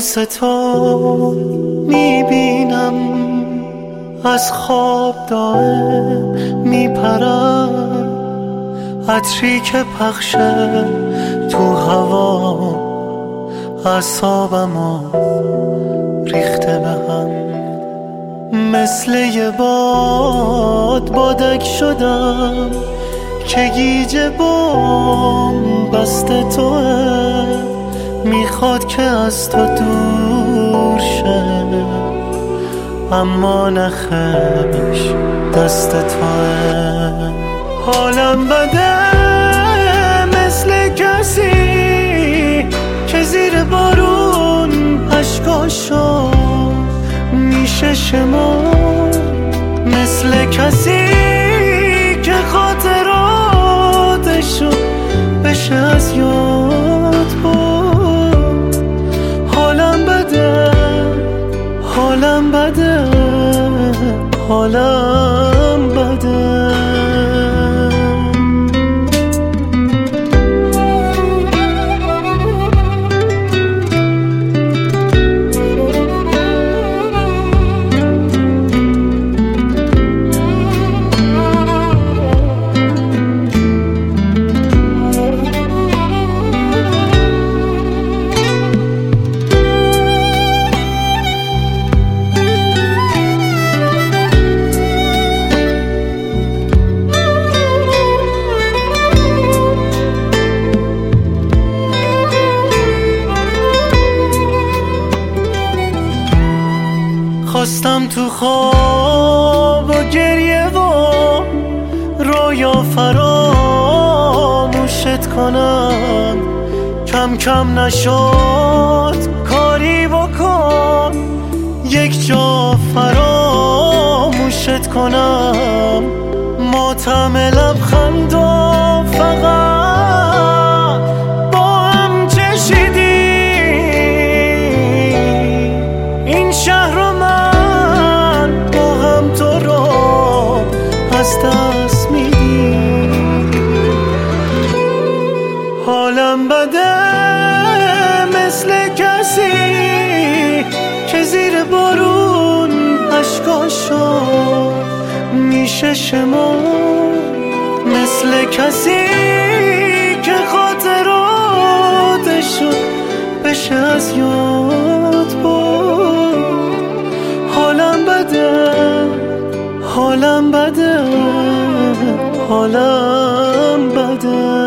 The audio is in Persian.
کابوس تو میبینم، از خواب دائم میپرم، عطری که پخشه تو هوا اعصابمو ریخته به هم. مثل یه بادک شدم که گیج بام بسته توه، میخواد که از تو دور شه، اما نخش دست توه. حالم بده مثل کسی که زیر بارون اشکاشو میشه شمرد، مثل کسی که خاطراتشو بشه از یاد برد. حالم بده، حالم بده، حالم بده. خواستم تو خواب و گریه و رویا فراموشت کنم، کم کم نشد کاری بکن، یک جا فراموشت کنم. ماتم لبخند و فقط با هم چشیدیم، این شهر رو از دست میدیم. حالم بده مثل کسی که زیر بارون اشکاشو میشه شمرد، مثل کسی که خاطراتشو بشه از یاد برد. حالم بده، حالم بده، حالم بده.